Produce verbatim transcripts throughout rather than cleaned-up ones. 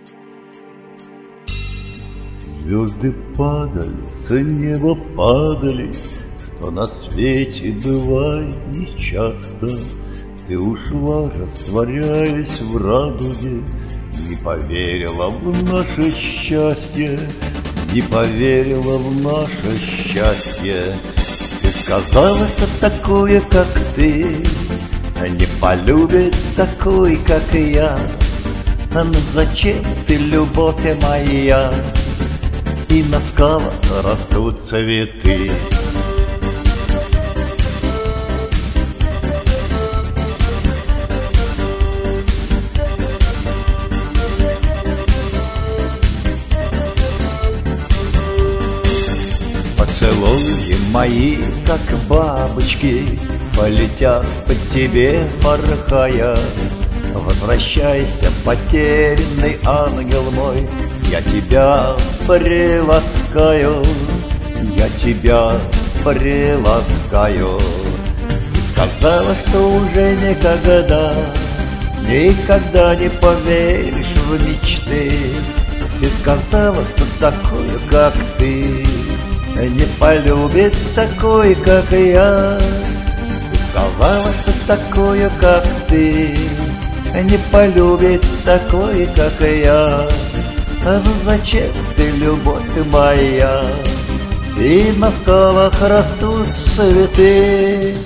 Звезды падали, с неба падали, что на свете бывает нечасто. Ты ушла, растворяясь в радуге, не поверила в наше счастье, не поверила в наше счастье. Ты сказала, что такое, как ты, не полюбит такой, как я. Но зачем ты, любовь моя? И на скалах растут цветы. Поцелуи мои, как бабочки, полетят по тебе, порхая. Возвращайся, потерянный ангел мой, я тебя приласкаю, я тебя приласкаю. Ты сказала, что уже никогда, никогда не поверишь в мечты. Ты сказала, что такой, как ты, не полюбит такой, как я. Ты сказала, что такое, как ты, не полюбит такой, как я. А ну зачем ты, любовь моя? И на скалах растут цветы.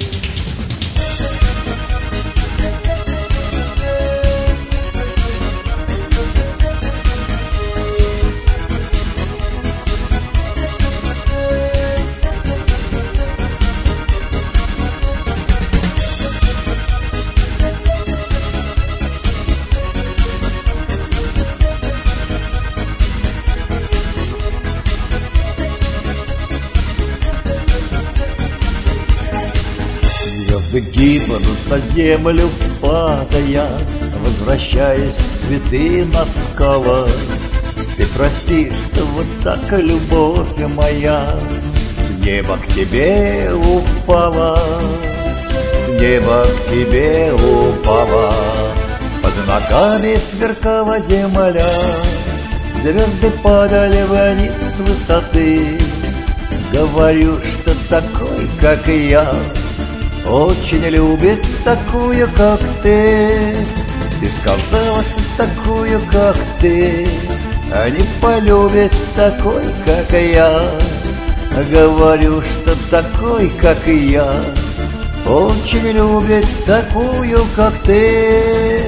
Звезды гибнут на землю, падая, возвращаясь цветы на скалах. Ты прости, что вот так, любовь моя, с неба к тебе упала, с неба к тебе упала. Под ногами сверкала земля, звезды падали вниз с высоты. Говорю, что такой, как я, очень любит такую, как ты. Ты сказала, что такую, как ты, а не полюбит такой, как я. Говорю, что такой, как я, очень любит такую, как ты.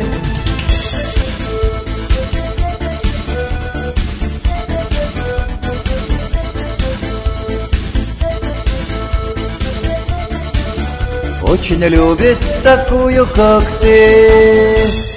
Очень любит такую, как ты.